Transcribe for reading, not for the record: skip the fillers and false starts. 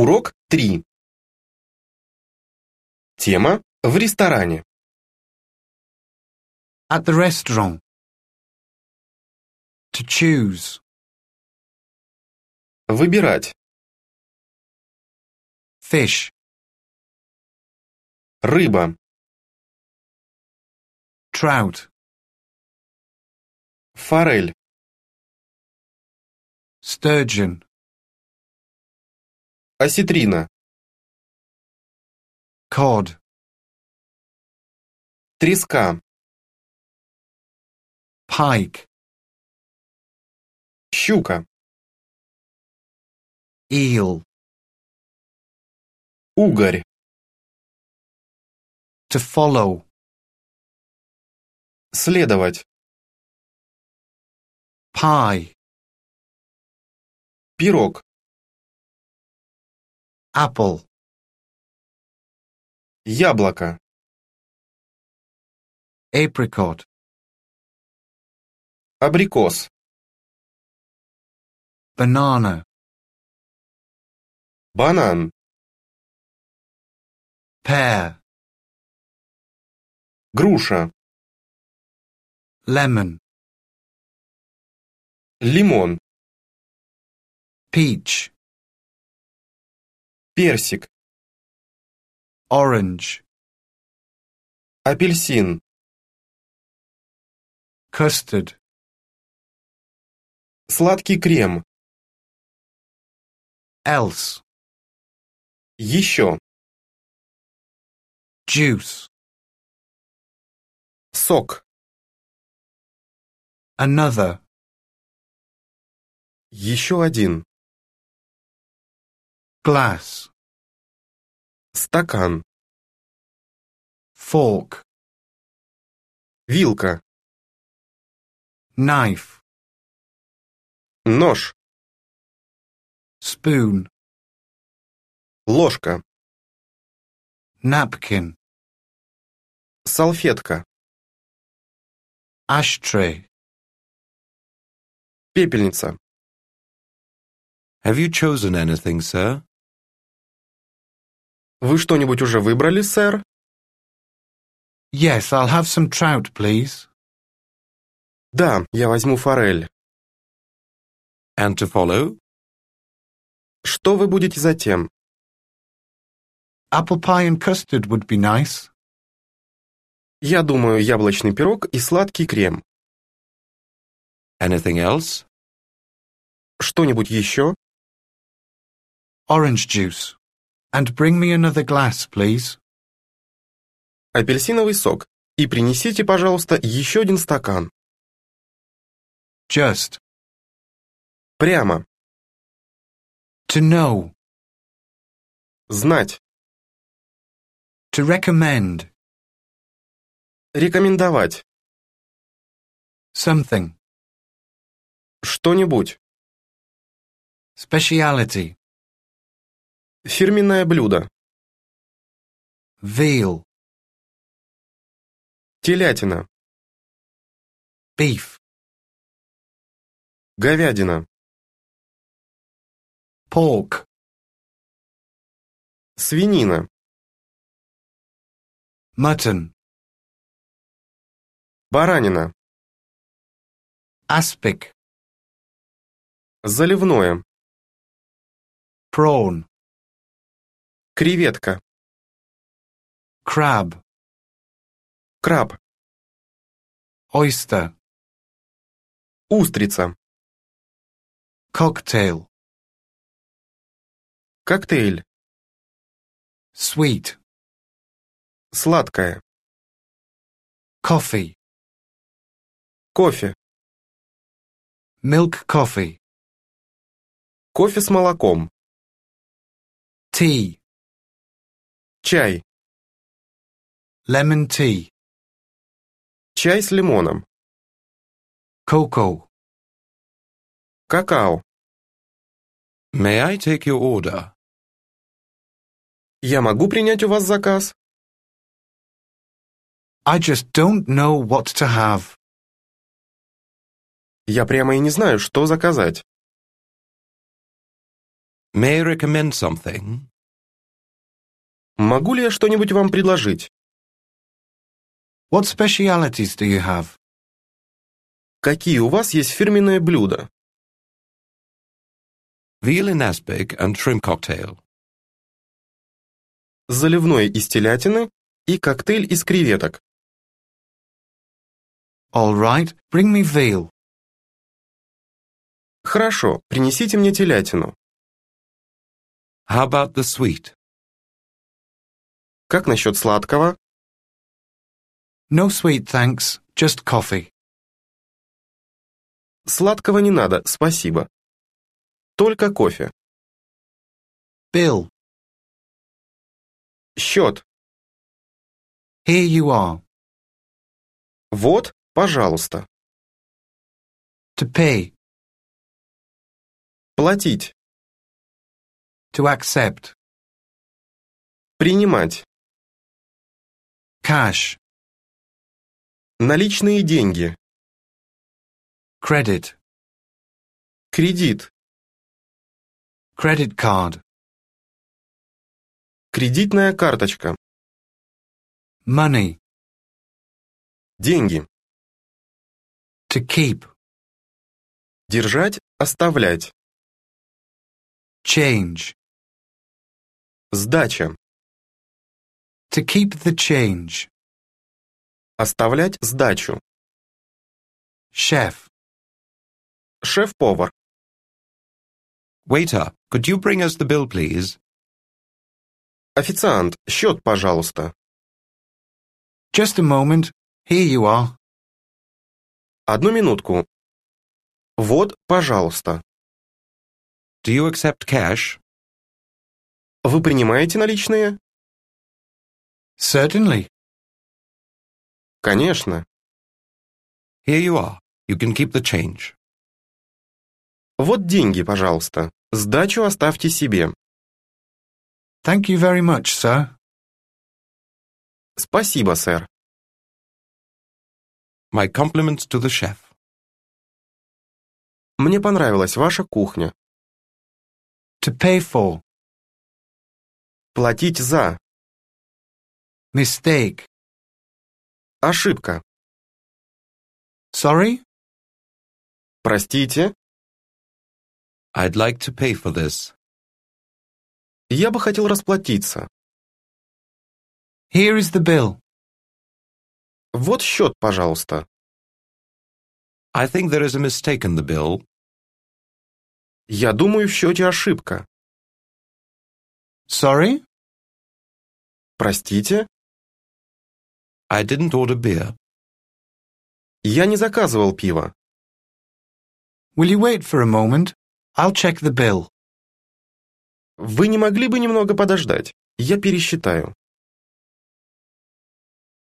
Урок 3. Тема «В ресторане». At the restaurant. To choose. Выбирать. Fish. Рыба. Trout. Форель. Sturgeon. Осетрина. Cod. Треска. Pike. Щука. Eel. Угорь. To follow. Следовать. Pie. Пирог. Apple. Яблоко. Apricot. Абрикос. Banana. Банан. Pear. Груша. Lemon. Лимон. Peach. Персик. Orange. Апельсин. Custard. Сладкий крем. Else. Еще. Juice. Сок. Another. Еще один. Glass. Стакан. Fork. Вилка. Knife. Нож. Spoon. Ложка. Napkin. Салфетка. Ashtray. Пепельница. Have you chosen anything, sir? Вы что-нибудь уже выбрали, сэр? Yes, I'll have some trout, please. Да, я возьму форель. And to follow? Что вы будете затем? Apple pie and custard would be nice. Я думаю, яблочный пирог и сладкий крем. Anything else? Что-нибудь еще? Orange juice. And bring me another glass, please. Апельсиновый сок. И принесите, пожалуйста, еще один стакан. Just. Прямо. To know. Знать. To recommend. Рекомендовать. Something. Что-нибудь. Speciality. Фирменное блюдо. Veal. Телятина. Beef. Говядина. Pork. Свинина. Mutton. Баранина. Aspic. Заливное. Prawn. Креветка. Crab. Краб. Oyster. Устрица. Cocktail. Коктейль. Sweet. Сладкое. Coffee. Кофе. Milk coffee. Кофе с молоком. Tea. Чай. Lemon tea. Чай с лимоном. Cocoa. Какао. May I take your order? Я могу принять у вас заказ? I just don't know what to have. Я прямо и не знаю, что заказать. May I recommend something? Могу ли я что-нибудь вам предложить? What specialities do you have? Какие у вас есть фирменные блюда? Veal in aspic and shrimp cocktail. Заливной из телятины и коктейль из креветок. All right, bring me veal. Хорошо, принесите мне телятину. How about the sweet? Как насчет сладкого? No sweet, thanks. Just coffee. Сладкого не надо, спасибо. Только кофе. Bill. Счет. Here you are. Вот, пожалуйста. To pay. Платить. To accept. Принимать. Cash. Наличные деньги. Credit. Кредит. Credit card. Кредитная карточка. Money. Деньги. To keep. Держать, оставлять. Change. Сдача. To keep the change. Оставлять сдачу. Chef. Шеф-повар. Waiter, could you bring us the bill, please? Официант, счет, пожалуйста. Just a moment. Here you are. Одну минутку. Вот, пожалуйста. Do you accept cash? Вы принимаете наличные? Certainly. Конечно. Here you are. You can keep the change. Вот деньги, пожалуйста. Сдачу оставьте себе. Thank you very much, sir. Спасибо, сэр. My compliments to the chef. Мне понравилась ваша кухня. To pay for. Платить за. Mistake. Ошибка. Sorry? Простите, I'd like to pay for this. я бы хотел расплатиться. Here is the bill. Вот счет, пожалуйста. I think there is a mistake in the bill. Я думаю, в счете ошибка. Sorry? Простите, I didn't order beer. я не заказывал пиво. Will you wait for a moment? I'll check the bill. Вы не могли бы немного подождать? Я пересчитаю.